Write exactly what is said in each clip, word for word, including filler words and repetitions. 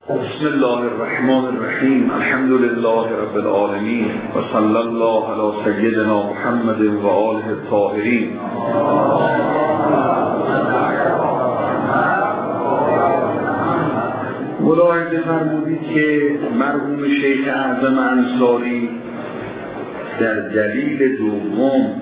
بسم الله الرحمن الرحیم. الحمد لله رب العالمین و صلی الله علی سیدنا محمد و آله الطاهرین. ملاحظه فرمودید که مرحوم شیخ اعظم انصاری در دلیل دوم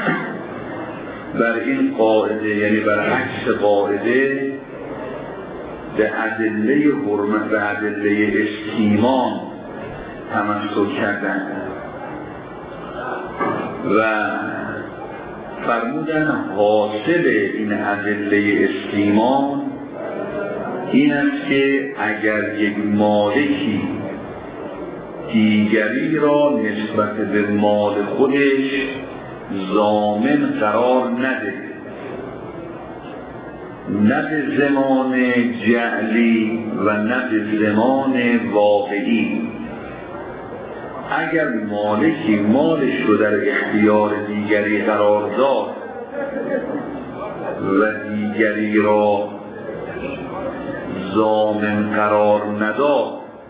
بر این قاعده، یعنی بر عکس قاعده، به ادله حرمت و ادله استیمان تمسک کردن و فرمودن حاصل این ادله استیمان این است که اگر یک مالکی دیگری را نسبت به مال خودش ضامن قرار نده، نه به زمان جعلی و نه به زمان واقعی، اگر مالکی مالش رو در اختیار دیگری قرار داد و دیگری را ضامن قرار نداد،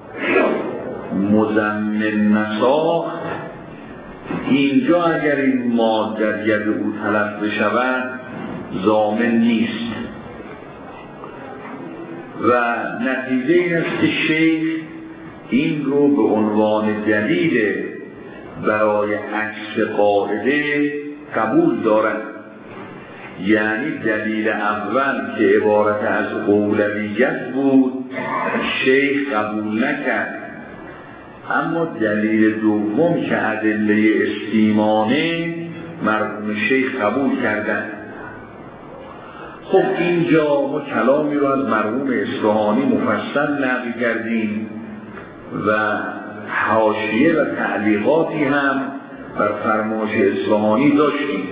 مضمن نساخت، اینجا اگر این مال در ید او تلف بشود ضامن نیست. و نتیجه این است که شیخ این رو به عنوان دلیل برای عکس قاعده قبول دارد، یعنی دلیل اول که عبارت از اولویت بود شیخ قبول نکرد، اما دلیل دوم که ادله استیمانه مرحوم شیخ قبول کردند. خب اینجا ما کلامی رو از مرحوم اصفهانی مفصل نقل کردیم و حاشیه و تعلیقاتی هم بر فرمایش اصفهانی داشتیم.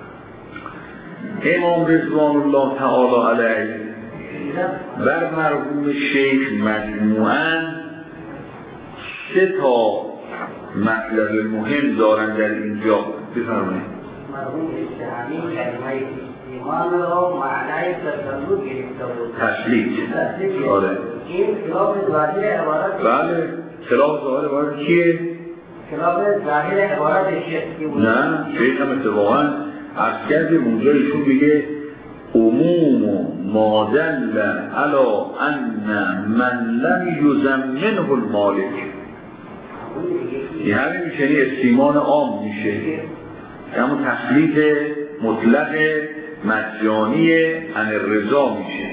امام رضوان الله تعالی علیه بر مرحوم شیخ مجموعاً سه تا مطلب مهم دارن در اینجا. بفرمایید. مرحوم اصفهانی کلمه ایمان را معنای تسلط گرفته بود. تسلیط. آره. این خلاف ظاهر عبارت. بله. خلاف ظاهر عبارت کیه؟ خلاف ظاهر عبارت شیخ بود. نه، شیخ هم اتفاقاً از کردیم اونجا ایشون میگه عموم ما دل علی ان من لم یضمنه المالک. این همین میشه، یعنی استیمان عام میشه، اما تسلیط مطلق مجانی عن الرضا میشه.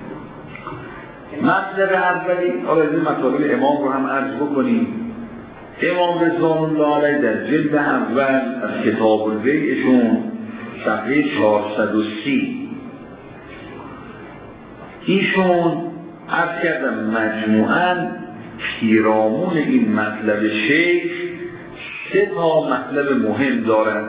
مطلب اولی، حالا این مطالب امام رو هم عرض بکنیم. امام رضوان الله علیه در جلد اول از کتاب البیعشون صفحه چهارصد و سی ایشون عرض کردم مجموعاً پیرامون این مطلب شیخ سه تا مطلب مهم دارند.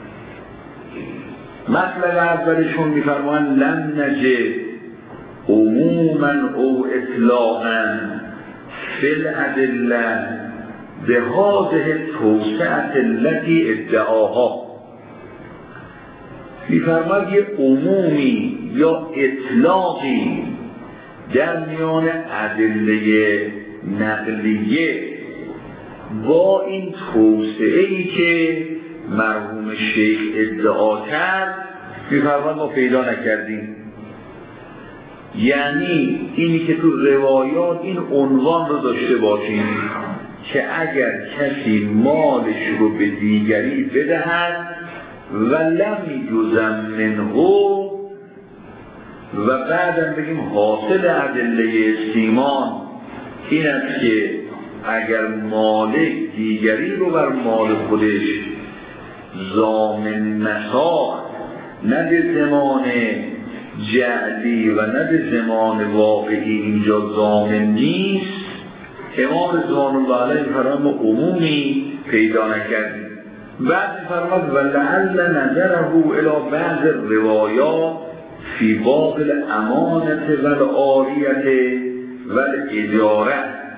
مطلب اولشون میفرمایند لن نجد عموما او اطلاقا فی الادله به هذه توسعه التي ادعاها. میفرماید یه عمومی یا اطلاقی در میان ادله نقلیه با این توسعه‌ای که مرحوم شیخ ادعا کرد می‌فرماید ما پیدا نکردیم. یعنی اینی که تو روایات این عنوان رو داشته باشیم که اگر کسی مالش رو به دیگری بدهد و لم یضمنه و بعدم بگیم حاصل ادله استیمان این است که اگر مالک دیگری رو بر مال خودش ضامن نساخت، نه به زمان جعلی و نه به زمان واقعی اینجا ضامن نیست. امام رضوان الله علیه فرمان ما عمومی پیدا نکردیم. بعد فرماد و لعل نظره الی بعض روایات فی باب الامانت و العاریت و الاجاره.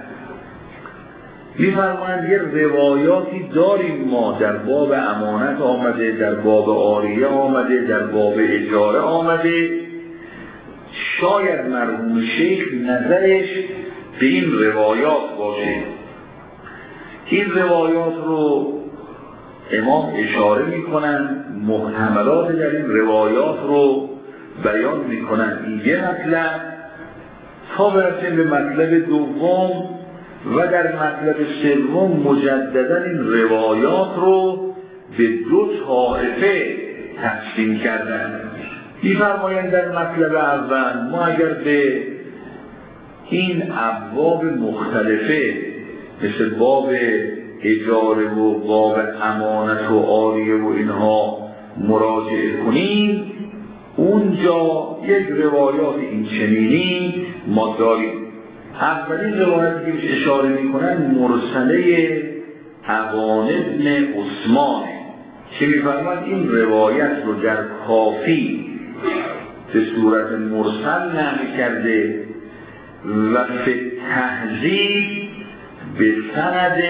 می‌فرمایند یه روایاتی داریم ما در باب امانت آمده، در باب عاریه آمده، در باب اجاره آمده. شاید مرحوم شیخ نظرش به این روایات باشه. این روایات رو امام اشاره میکنن، محتملات در این روایات رو بیان میکنن. این یه مطلب تا برسیم به مطلب دوم و در مطلب سوم مجددا این روایات رو به دو طایفه تقسیم کردن. می‌فرمایند در مطلب اول ما اگر به این ابواب مختلفه مثل باب اجاره و باب امانت و عاریه و اینها مراجعه کنیم، اونجا یک روایات این چنینی ما داریم. اولین روایتی که اشاره میکنن مرسله عوان ابن عثمانه که میفرماید این روایت رو در کافی به صورت مرسل نقل کرده و به تهذیب به سند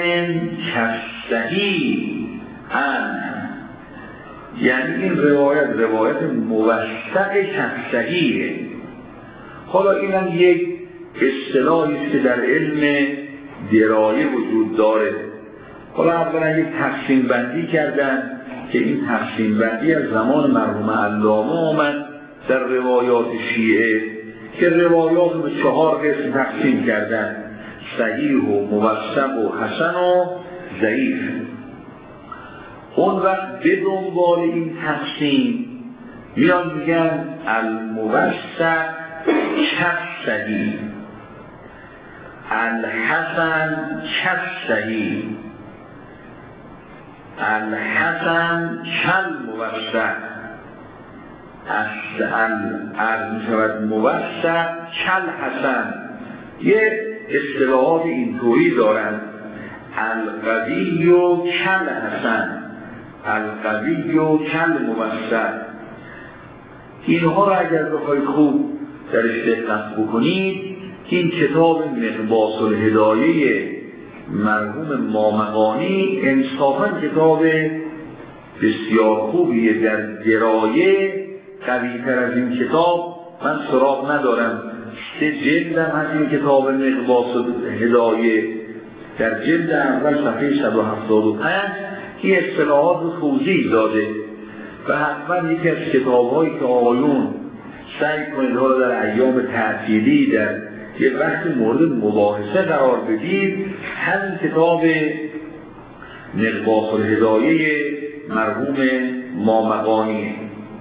کصحیح ان، یعنی این روایت روایت موثق کصحیحه. حالا اینم یک اصطلاحی است که در علم درایه وجود داره. حالا اولا یک تقسیم بندی کردن که این تقسیم بندی از زمان مرحوم علامه آمد در روایات شیعه که روایات رو به چهار قسم تقسیم کردن: صحیح و موثق و حسن و ضعیف. اون وقت به دنبال این تقسیم میان میگن الموثق کالصحیح، الحسن کالصحیح، الحسن کالموثق، الموثق کالحسن. یه اصطلاحات اینطوری دارن: القوی و کالحسن، القوی و کالموثق. اینها را اگر بخواید خوب درش دقت بکنید، این کتاب مقباس الهدایه مرحوم مامقانی انصافاً کتاب بسیار خوبیه. در درایه قوی‌تر از این کتاب من سراغ ندارم. سه جلد هم هست این کتاب مقباس الهدایه. در جلد اول صفحه صد و هفتاد و پنج این اصطلاحات رو توضیح داده و حتما یکی از کتاب‌هایی که آقایون سعی کنید ها رو در ایام تعطیلی در یه وقت مورد مباحثه قرار بدید، همین کتاب مقباس الهدایه مرحوم مامقانی.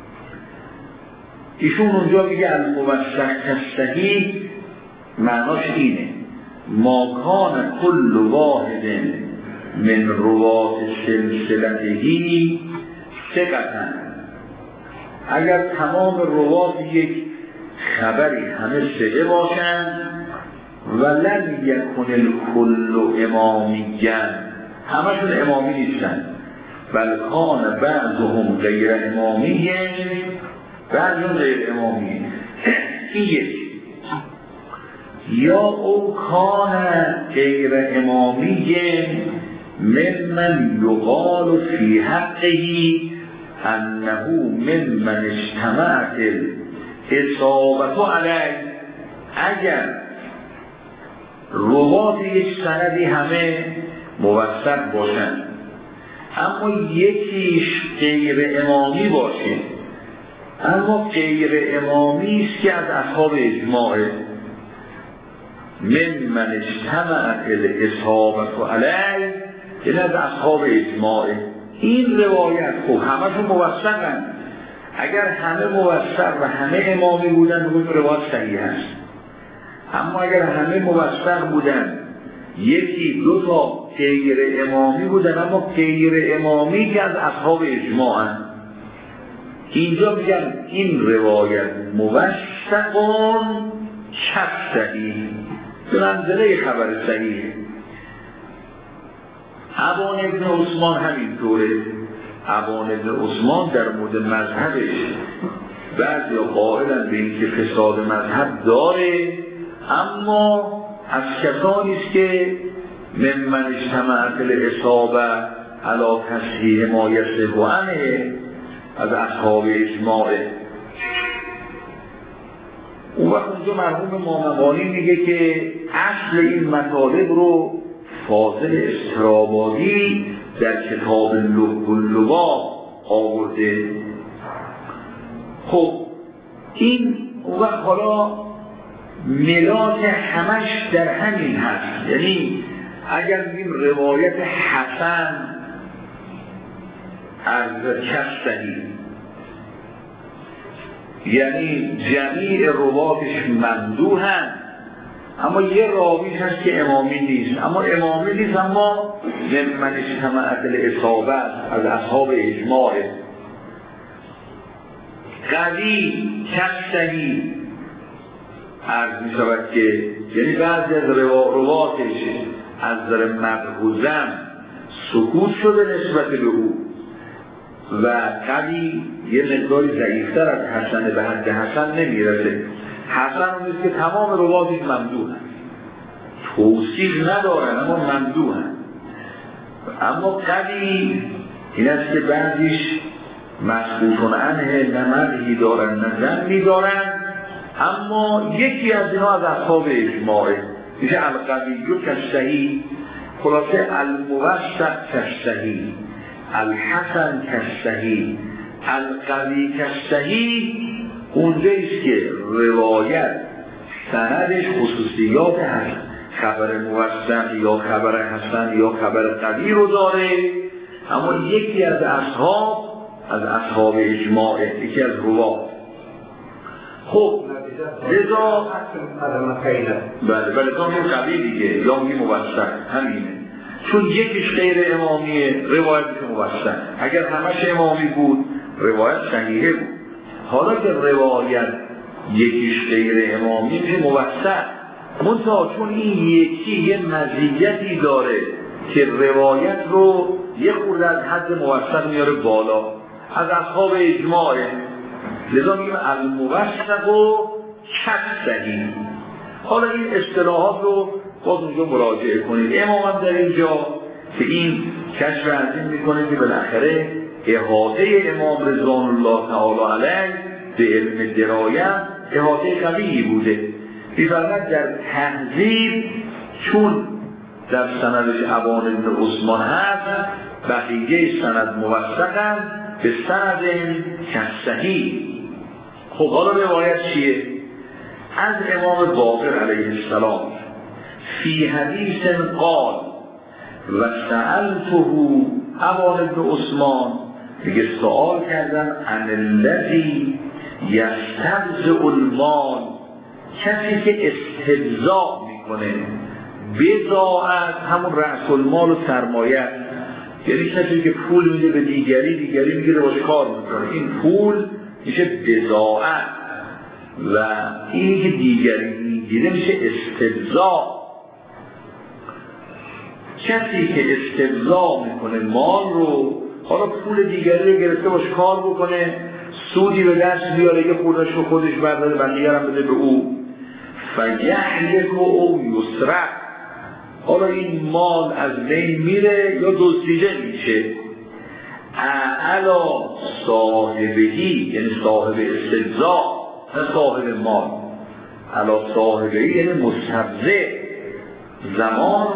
ایشون اونجا میگه الموثق کالصحیح، معناش اینه: ما کان کل واحد من روات سلسلتهی ثقةً، اگر تمام روات یک خبری همه ثقه باشند، ولن یکن الکل امامیًا، همشون امامی نیستن، بل کان بعضهم غیر امامی، بعضهم غیر امامی. این یک. یا او کان غیر امامی ممن یقال فی حقه انه ممن اجتمعت الاصابة علیه. اگر روات یک سندی همه موثق باشند اما یکیش غیر امامی باشه، اما غیر امامی است که از اصحاب اجماعه، ممن اجتمعت الاصابة علیه، یعنی از اصحاب اجماعه. این روایت خب همشون موثقن. اگر همه موثق و همه امامی بودن بگویم روایت صحیح هست. اما اگر همه موثق بودن یکی دو تا غیر امامی بودن اما غیر امامی که از اصحاب اجماعن، اینجا میگن این روایت موثقون کالصحیح، به منزله خبر صحیح. عوان ابن عثمان همینطوره. عوان ابن عثمان در مورد مذهبش بعضی قائلن به این که فساد مذهب داره، اما از کسانی است که ممن اجتمعت الاصابة علی تصحیح ما یصح عنه، از اصحاب اجماعه. اون وقت اونجا مرحوم مامقانی میگه که اصل این مطالب رو فاضل استرابادی در کتاب لب اللباب آورده. خب این وقت حالا ملاک همش در همین هست، یعنی اگر میگیم روایت حسن از کسانی، یعنی جمیع رواتش ممدوحن، اما یه راوی هست که امامی نیست، اما امامی نیست اما من اجتماع اصابه از اصحاب اجماع. قوی کسانی عرض می شود که یعنی بعضی از رواتش از در مبهوزم سکوت شده نسبت به او و قوی یه مقداری ضعیفتر از حسن به حد حسن نمیرسه. حسن اون نیست که تمام رواتش ممدوح هست، توصیف ندارن اما ممدوح هست. اما قوی این است که بعضیش مسکوتون عنه نمدهی دارن نزن میدارن، اما یکی از اینا از اصحاب اجماعه، میشه القوی کالصحیح. خلاصه الموثق کالصحیح، الحسن کالصحیح، القوی کالصحیح اونجاییست که روایت سندش خصوصیات هست، خبر موثق یا خبر حسن یا خبر قوی رو داره، اما یکی از اصحاب از اصحاب اجماعه، یکی از روات. خب لذا بله بله تا میگه قوی دیگه یا میگه موثق، همینه، چون یکیش غیر امامیه روایت میشه موثق. اگر همش امامی بود روایت صحیحه بود، حالا که روایت یکیش غیر امامی میشه موثق، منتها چون این یکی یه مزیتی داره که روایت رو یه خورده از حد موثق میاره بالا، از اصحاب اجماعه، لذا میگیم الموثق و کالصحیح. حالا این اصطلاحات رو باز اونجا مراجعه کنید. امام هم در اینجا که این کشف عظیم میکنه که بالاخره احاطه امام رضوان الله تعالی علیه به علم درایت احاطه قوی بوده. می‌فرماید در تهذیب چون در سندش ابان بن عثمان هست، بقیه سند موثقن به سند کالصحیح. خب حالا روایت چیه؟ از امام باقر علیه السلام فی حدیث قال و سألته ابان بن عثمان، دیگه سوال کردن عن الذی یستبذع المال، کسی که استبذاع میکنه، بضاعت همون رأس المال و سرمایه، یعنی کسی که پول میده به دیگری، دیگری میگیره باش کار میکنه، این پول میشه بضاعت و اینی که دیگری میگیره میشه استبذاع. کسی که استبذاع میکنه مال رو، حالا پول دیگری رو گرفته باش کار بکنه، سودی به دست بیاره، یه خودش رو خودش برداره بقیه هم بده به او، فیحلک او یسرق، حالا این مال از بین میره یا دزدیده میشه. اعلا صاحبهی یعنی صاحب استبذاع، نه صاحب مال. اعلا صاحبهی یعنی مستبذع. زمان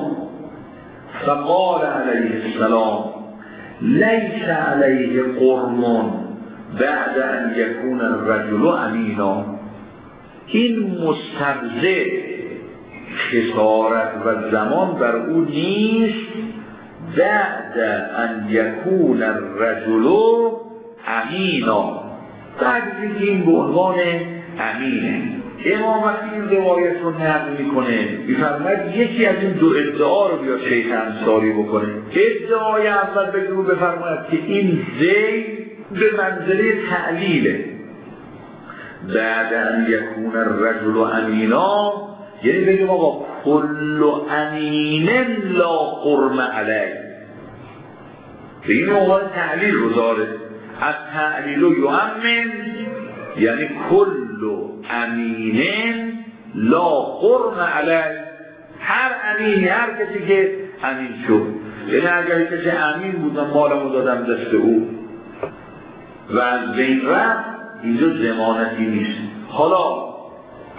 فقال علیه السلام لیس علیه قرم بعد ان یکون الرجل امینا، این مستبذع خسارت و زمان بر او نیست بعد ان یکون الرجل امینا، بعد اینکه این به عنوان امینه. امام وقتی این روایت رو نقل میکنه میفرماید یکی از این دو ادعا رو بیاد شیخ انصاری بکنه. ادعای اول بگو بفرماید که این زید به منزله تعلیله، بعد ان یکون الرجل امینا یعنی بگیم آقا کل امین لا قرم علیه، به این عنوان تعلیل رو داره. از تعلیل و یؤمن یعنی کل امین لا قرم علیه، هر امینی، هر کسی که امین شد، یعنی اگر کسی امین بودن مالمو دادم دست او و از بین رفت، اینجا ضمانتی نیست. حالا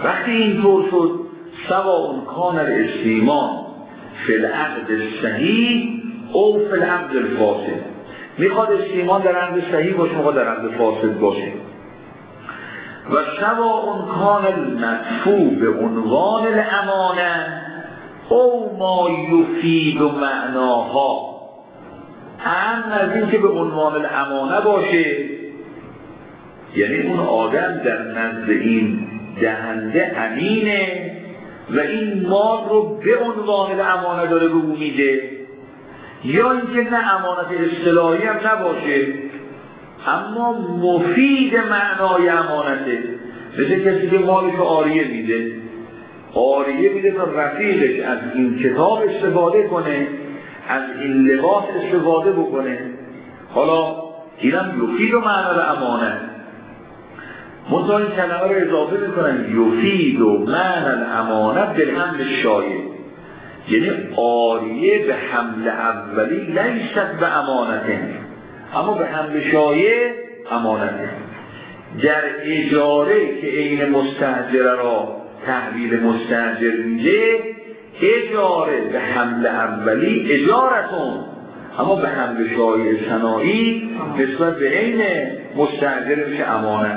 وقتی اینطور شد سواء کان الاستیمان فی العقد الصحیح او فی العقد الفاسد. میخواد استیمان در عقد صحیح باشه، میخواد در عقد فاسد باشه. و سواء کان المدفوع به عنوان الامانه او ما یفید و معناها، هم از این که به عنوان الامانه باشه، یعنی اون آدم در نزد این دهنده امینه و این مال رو به عنوان الامانه داره به او میده، یا اینکه نه امانت اصطلاحی هم نباشه اما مفید معنای امانته، مثل کسی که مالش رو عاریه میده، عاریه میده تا رفیقش از این کتاب استفاده کنه، از این لباس استفاده بکنه. حالا اینم یفید و معنای امانه، منطقه این کلمه رو اضافه میکنن یفید و معنای امانه به حمل شایع، یعنی عاریه به حمل اولی لیست به امانته، اما به حمل شایع امانته. در اجاره که این مستاجر را تحویل مستاجر میده، اجاره به حمل اولی اجارتون، اما به حمل شایع صناعی نسبت به عین مستاجر میشه امانت.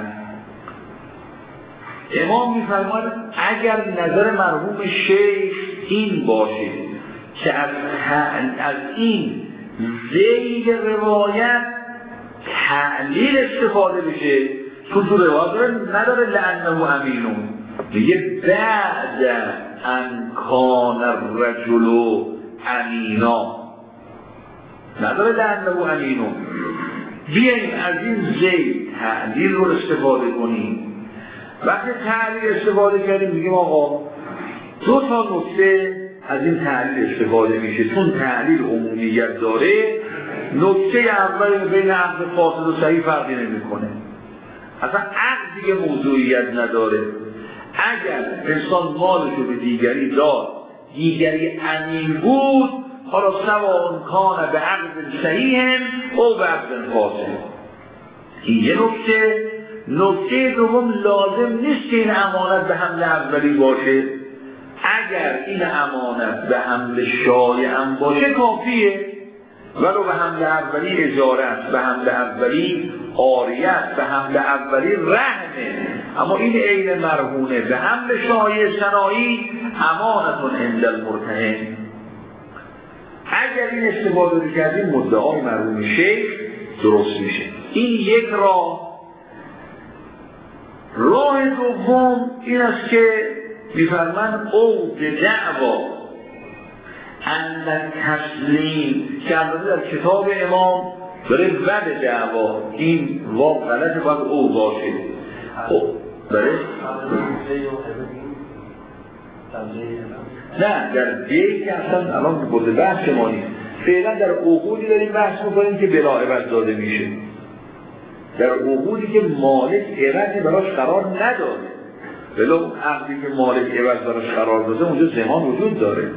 امام میفرماید اگر نظر مرحوم شیخ این باشه که از, از این ذیل روایت تعلیل استفاده بشه، چون تو روایت داره نداره لعنه امینون، میگه بعد ان کان الرجل امینا، نداره لعنه امینون، بیاییم از این ذیل تعلیل رو استفاده کنیم. وقتی تعلیل استفاده کردیم میگیم آقا دو تا نکته از این تعلیل استفاده میشه، چون تعلیل عمومیت داره. نکته اول بین عقد فاسد و صحیح فرقی نمیکنه، اصلا عقد دیگه موضوعیت نداره. اگر انسان مالش رو به دیگری داد، دیگری امین بود، حالا سواء کان به عقد صحیح او به عقد فاسد. این یه نکته. نکته دوم لازم نیست که این امانت به حمل اولی باشه، اگر این امانت به حمل شایع هم باشه کافیه، ولو به حمل اولی اجاره است، به حمل اولی عاریه است، به حمل اولی رهنه، اما این عین مرهونه به حمل شایع صناعی امانتون عند المرتهن. اگر این استفاده کردیم مدعای مرحوم شیخ درست میشه. این یک راه. راه دوم این است که میفرمان او به دعوا ان تسلیم که در کتاب امام داره ود دعوا، این واقع غلطه، باید او باشه. او داره نه در دیگه که اصلا الان بوده بحث ما نیست، فعلا در عقودی داریم بحث میکنیم که بلا عوض داده میشه، در عقودی که مالک عوضی براش قرار نداره، بلا عقدی که مالک عوض براش قرار داده اونجا زمان وجود داره.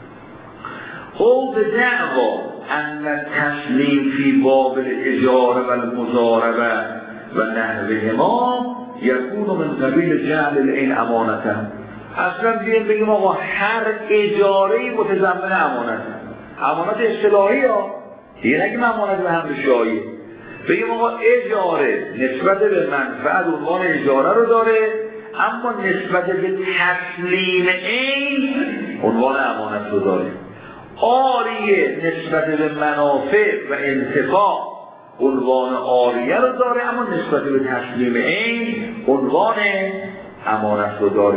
او به دعوا ان تسلیم فی باب الاجاره و المضاربه و نحوه ما یکون من قبیل جعل العین امانته. اصلا بیایم بگیم آقا هر اجاره‌ای متضمن امانت، امانت اصطلاحی ها، دیگه نگیم امانت به حمل شایع، بگیم آقا اجاره نسبت به منفعت عنوان اجاره رو داره، اما نسبت به تسلیم عین عنوان امانت رو داره. عاریه نسبت به منافع و انتفاع عنوان عاریه رو داره، اما نسبت به تسلیم عین عنوان امانت رو داره.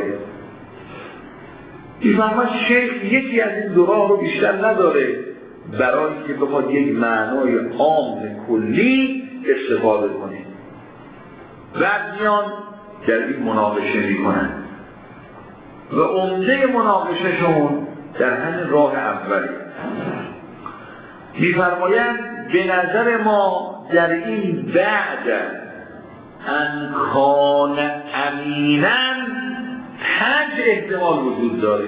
میفرماید شیخ یکی از این دو راه رو بیشتر نداره برای که بخواد یک معنای عام کلی استفاده کنه. بعد میان در این مناقشه میکنن و عمده مناقشهشون در همین راه اولی. میفرمایند به نظر ما در این بعد ان کان امیناً پنج احتمال وجود داره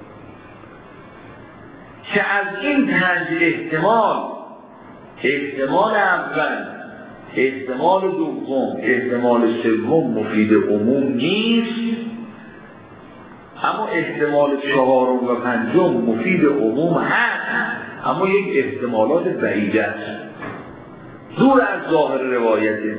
که از این پنج احتمال، احتمال اول، احتمال دوم، احتمال سوم مفید عموم نیست اما احتمال چهارم و پنجم مفید عموم هست، اما یک احتمالات بعیده است، دور از ظاهر روایته.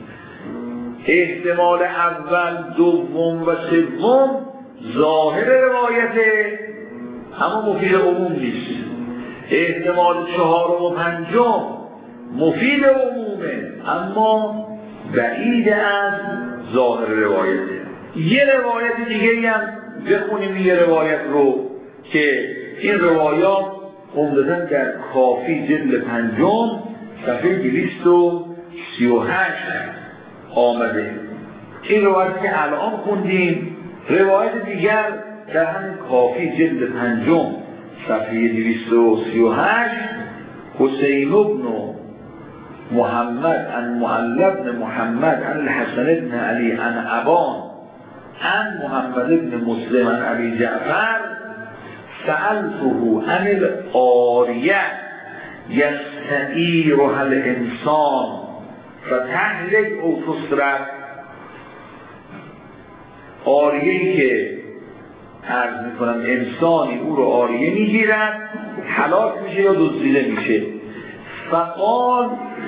احتمال اول، دوم و سوم ظاهر روایته اما مفید عموم نیست. احتمال چهارم و پنجم مفید عمومه اما بعید از ظاهر روایته. یه روایت دیگه هم بخونیم، یه روایت رو که این روایات عمدتاً در کافی جلد پنجم صفحه دویست و سی و هشت آمده. این روایت که الان خوندیم، روایت دیگر در همین کافی جلد پنجم صفحه دویست و سی و هشت، حسین بن محمد عن معل بن محمد عن الحسن بن علی عن ابان عن محمد بن مسلم عن ابی جعفر سألته عن الآریه یستعیرها الانسان فتهلک او تسرق. آریه‌ای که عرض میکنم انسانی او رو آریه میگیرد، هلاک میشه یا دزدیده میشه. فقال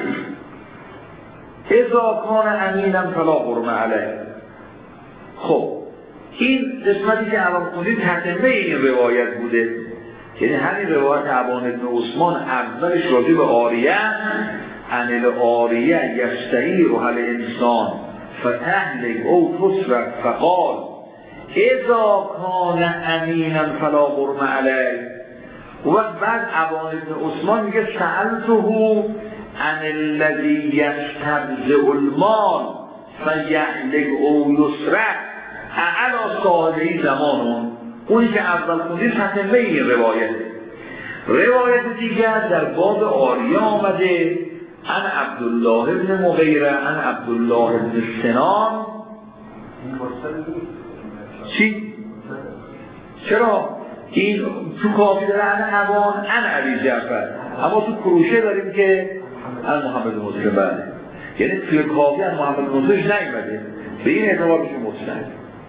اذا کان امیناً فلا غرم علیه. خب این قسمتی که الان خوندید تتمه این روایت بوده، یعنی همین روایت ابان بن عثمان اولش راجع به آریه، عن الآریه یستعیرها الانسان فتهلک او تسرق فقال اذا کان امیناً فلا غرم علیه. و بعد ابان بن عثمان میگه سألته عن الذی یستبذع المال فیهلک او یسرق اعلی صالحی زمانون. اونی که اول خوندید تتمه این روایته. روایت دیگر در باب آریه آمده، عن عبدالله بن مغیره عن عبدالله بن سنان. چی؟ چرا؟ این تو کافی داره عن ابان عن ابی جعفر، اما تو کروشه داریم که عن محمد مسلم. بله، یعنی توی کافی عن محمد مسلم نیامده، به این اعتبار میشه مسند.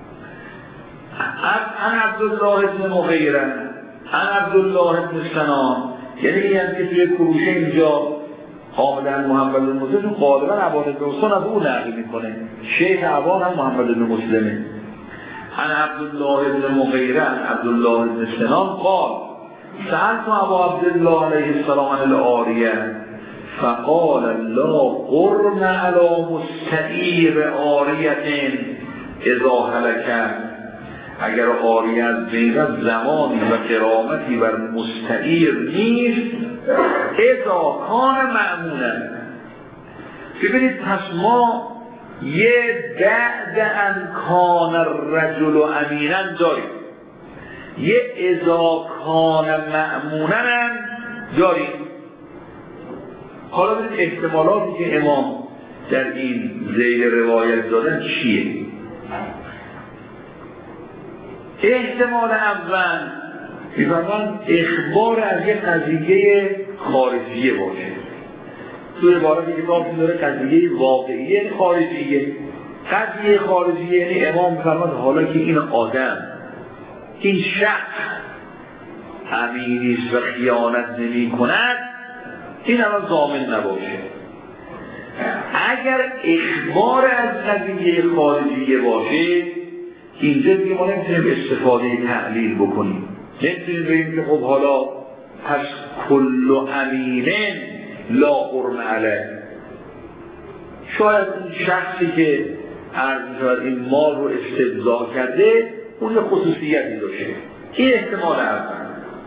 عن عبدالله بن مغیره عن عبدالله بن سنان، یعنی این هم که توی کروشه اینجا آمدن محمد بن مسلم، غالبا ابان بن عثمان از او نقل میکنه. شیخ ابان هم محمد بن مسلمه. عن عبدالله بن مغیره عن عبدالله بن سنان قال سألت ابا عبدالله علیه السلام عن الآریه فقال لا غرم علی مستعیر آریه اذا هلک. اگر آریه از بین زمانی و کرامتی بر مستعیر نیست، اذا کان مأمونا. ببینید پس ما یه بعد ان کان الرجل امیناً داریم، یه اذا کان مأمونا هم داریم. حالا ببینید احتمالاتی که امام در این ذیل روایت دادن چیه؟ احتمال اول می‌فرمان اخبار از یک قضیه خارجیه باشه. توی عبارتی که کافی داره قضیه واقعیه خارجیه. قضیه خارجیه یعنی امام می‌فرماد حالا که این آدم، این شخص امینیست و خیانت نمی کند، این الان ضامن نباشه. اگر اخبار از قضیه خارجیه باشه، اینجا دیگه ما نمیتونیم استفاده تعلیل بکنیم. نمیتونیم بگیم که خب حالا پس کل امینن لا غرم علیه. شاید اون شخصی که عرض می‌شود این مال رو استبضاع کرده اون یه خصوصیتی داشته. این احتمال اول.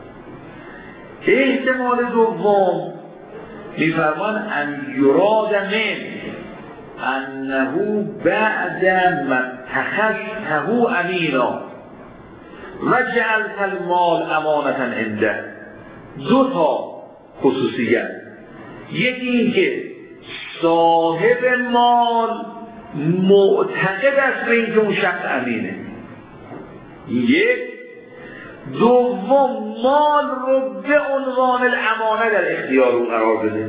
احتمال دوم می‌فرمان ان یراد من انه بعد ما اتخذته امینا و جعلت المال امانتا عنده. دو تا خصوصیت، یکی این که صاحب مال معتقد است به اینکه اون شخص امینه، یک. دوم مال رو به عنوان الامانه در اختیار او قرار بده.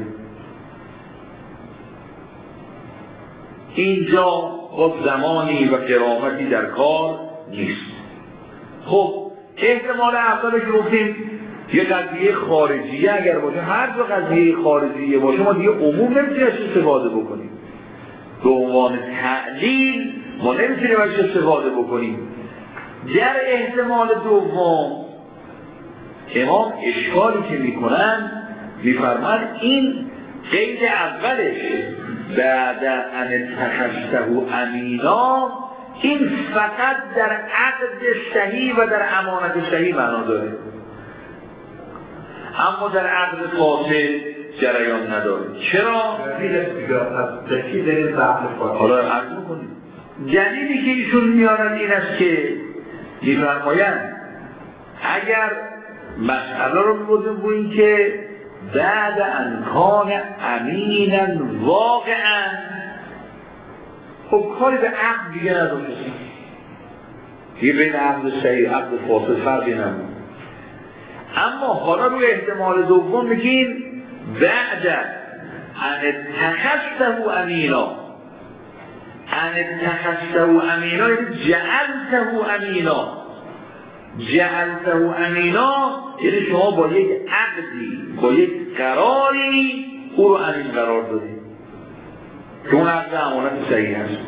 اینجا با زمانی و کرامتی در کار نیست. خب احتمال اول که گفتیم یه قضیه خارجیه اگر باشه، هر دو قضیه خارجیه باشه ما دیگه عموم نمیتونیم استفاده بکنیم. به عنوان تعلیل ما نمیتونیم ازش استفاده بکنیم. در احتمال دوم امام اشکالی که میکنن میفرمند این قید اولش بعد ان اتخذته امینا، این فقط در عقد صحیح و در امانت صحیح معنا داره، اما در عقد فاسد جریان نداره. چرا؟ چی دلیل به عقد فاسد؟ حالا عرض میکنیم. دلیلی که ایشون میارن این است که میفرمایند اگر مسئله رو میبودیم با این که بعد انکان امیناً واقعاً، خب کاری به عقد دیگه نداره، دیگه بین عقد صحیح عقد فاسد فرقی نمون. اما حالا روی احتمال دوم میگیم بعد ان اتخذته امینا، ان اتخذته امینا یعنی جعلته امینا. جعلته امینا یعنی شما با یک عقدی با یک قراری او رو امین قرار دادید که اون عقد امانت صحیح هست.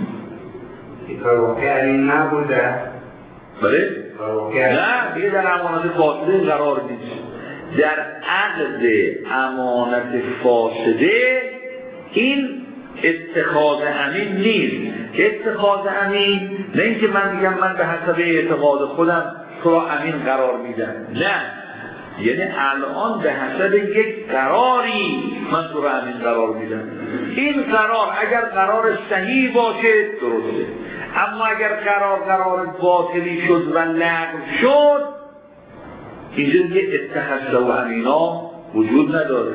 واقع امین نبوده. بله؟ نه دیگه در امانت فاسده قرار نیست. در عقد امانت فاسده این اتخاذ امین نیست. اتخاذ امین نه اینکه من میگم من به حسب اعتقاد خودم تو را امین قرار میدم، نه، یعنی الان به حسب یک قراری من تو را امین قرار میدم. این قرار اگر قرار صحیح باشه درسته، اما اگر قرار قرار باطلی شد و لغو شد اینجا دیگه اتخذته امینا وجود نداره.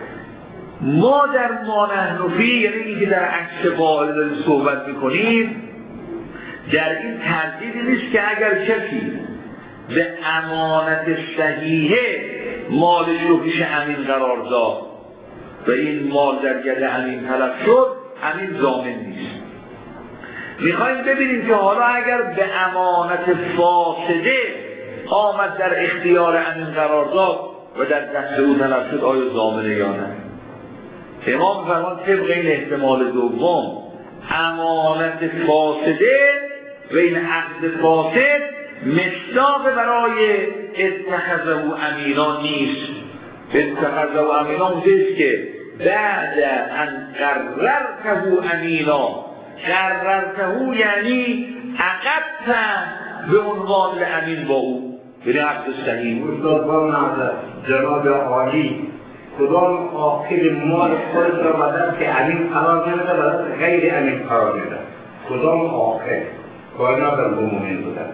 ما در ما نحن فی، یعنی اینکه در عکس قائل داریم صحبت میکنیم، در این تردیدی نیست که اگر کسی به امانت صحیحه مالش رو پیش امین قرار داد و این مال در ید امین تلف شد، امین ضامن نیست. میخوایم ببینیم که حالا اگر به امانت فاسده آمد در اختیار امین قرار داد و در دست او تلف شد آیا ضامنه یا نه؟ امام فرمان طبق این احتمال دوم امانت فاسده و این عقد فاسد مصداق برای اتخذه امینا نیست. اتخذه امینا اونجاست که بعد ان قررته امینا، قررته یعنی عقدت به عنوان امین با او، یعنی عقد صحیح. استاد جناب عالی کدام عاقل مال خودش را بدن که امین قرار نمیده و غیر امین قرار میده؟ کدام عاقل کار ندارم به مومن بودن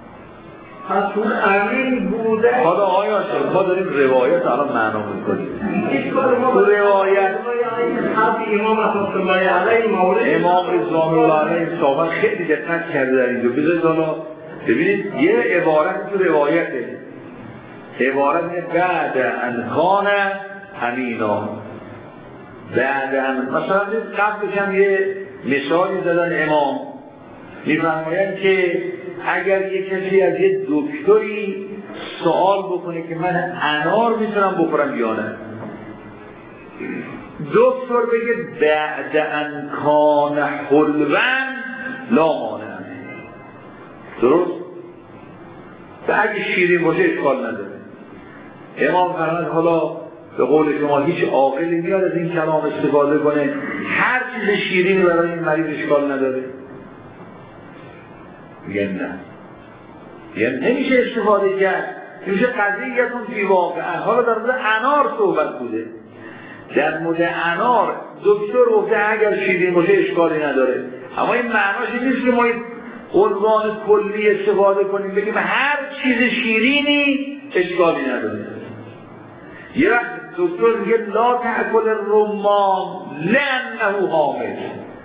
پس اون امین بوده. حالا آیا شد ما داریم روایت الان معنا میکنیم. تو روایت امام رحمت الله علیه مورد امام رضوان الله علیه صحابه خیلی دقت کرده در اینجا. بذارید حالا ببینید یه عبارت تو روایته، عبارت بعد ان کان امینا، بعد ان، مثلا قبلش هم یه مثالی زدن امام، میفرمایند که اگر یک کسی از یه دکتری سوال بکنه که من انار میتونم بخورم یا نه، دکتر بگه بعد ان کان حلوا لا مانع، درست؟ و اگه شیرین باشه اشکال نداره. امام فرمود حالا به قول شما هیچ عاقلی میاد از این کلام استفاده کنه هر چیز شیرینی برای این مریض اشکال نداره؟ میگن نه، یعنی نمیشه استفاده کرد. میشه قضیه‌تون فی واقعا. حالا در مورد انار صحبت بوده، در مورد انار دکتر گفته اگر شیرین باشه اشکالی نداره، اما این معناش این نیست که ما این عنوان کلی استفاده کنیم بگیم هر چیز شیرینی اشکالی نداره. یه وقت دکتر میگه لا تأکل الرمان لأنه حامل،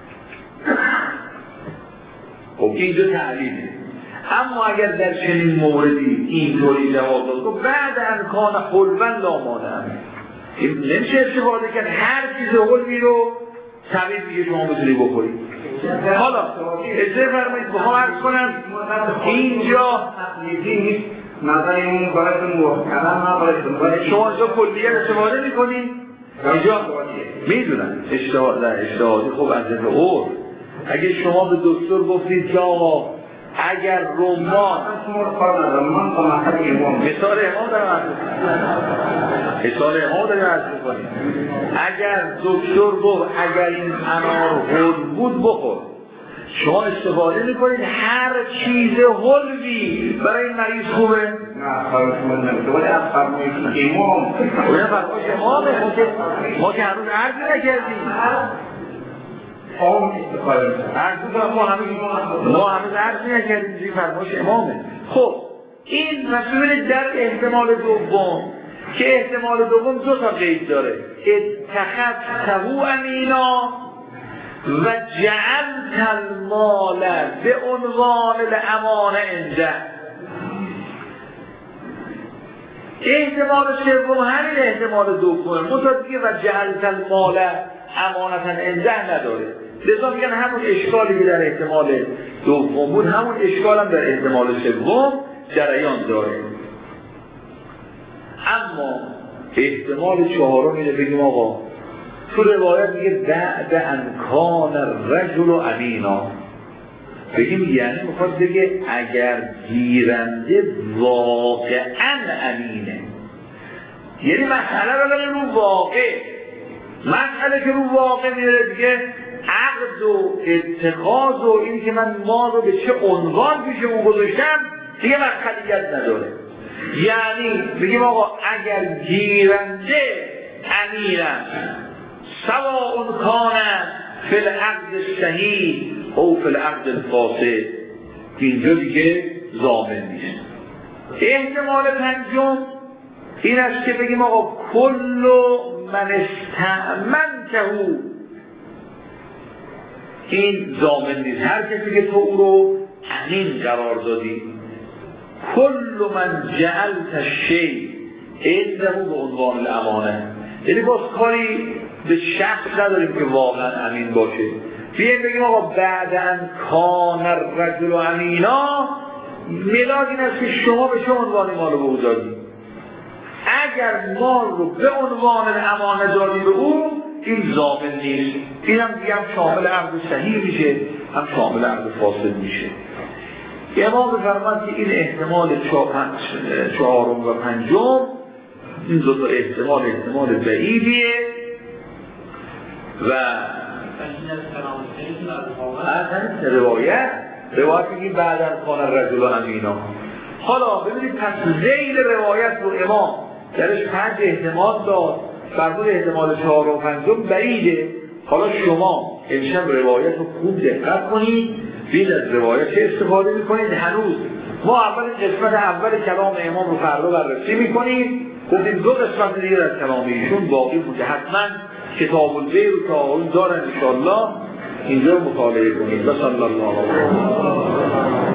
خب اینجا تعلیمه. اما اگر در چنین موردی اینطوری جواب داد که بعد ان کان حلوا لا مانع، نمیشه استفاده کرد هر چیز حلوی رو طبیعی دیگه شما بتونی بخورید. حالا اجازه فرمایید بخوام عرض کنم اینجا نظر این باید محترم نباید شما اینجا کلیت استفاده میکنید اینجا میدونم اجتهاد در اجتهادی خب از ذهن عرف اگه شما به دکتر گفتید که آقا اگر رمان مثال امام دارم عرض کنید مثال امام دارم عرض کنید اگر دکتر گفت اگر این انار هل بود بخور شما استفاده میکنید هر چیز هلوی برای این مریض خوبه؟ نه خواهد نمیده ولی از فرمایش امام باید فرمایش امامه ما که هنوز عرضی نکردیم آم استفاده میکنم عرضی کنم ما هنوز ما هنوز عرضی نکردیم زیر فرمایش امامه خب این مسئول در احتمال دوم که احتمال دوم دو تا قید داره اتخذته امینا و جعلت المال به عنوان الامانه عنده احتمال سوم همین احتمال دومه منتها دیگه و جعلت المال امانتا عنده نداره لذا میگن همون اشکالی که در احتمال دوم بود همون اشکال هم در احتمال سوم جریان داره اما احتمال چهارم اینه بگیم آقا تو روایت میگه بعد ان کان الرجل امینا بگیم یعنی میخواد بگه اگر گیرنده واقعا امینه یعنی مسئله رو بگه رو واقع مسئله که رو واقع میره دیگه عقد و اتخاذ و این که من ما رو به چه عنوان پیشمون گذاشتم دیگه مسئلیت نداره یعنی بگیم آقا اگر گیرنده امیرم سواء کان فی العقد الصحیح او فی العقد الفاسد اینجا دیگه ضامن نیست احتمال پنجم این است که بگیم آقا کل من استأمنته این ضامن نیست هر کسی که تو او رو امین قرار دادی کل من جعلت الشیء عنده به عنوان الامانه یعنی باز کاری به شخص نداریم که واقعا امین باشه بیاییم بگیم آقا بعدن کان الرجل امینا ملاک این است که شما به چه عنوان مال رو به او دادی اگر مال رو به عنوان امانه دادی به او این ضامن نیست این هم دیگه هم شامل عقد صحیح میشه هم شامل عقد فاسد میشه امام بفرماد که این احتمال چهارم و پنجم این دو تا احتمال احتمال بعیدیه و از همین روایت روایت میگیم بعدن کان الرجل امینا حالا ببینید پس زیل روایت رو امام درش پنج احتمال داد فرمود احتمال چهار و پنجم بعیده حالا شما امشب روایت رو خوب دقت کنید بید از روایت چه استفاده میکنید هنوز ما اول قسمت اول کلام امام رو فردا بررسی میکنیم گفتیم دو قسمت دیگه از کلام ایشون باقی بوده حتما کتاب البیع رو تعاون دارن انشاءالله اینجا مطالعه کنید. صلی الله علیه و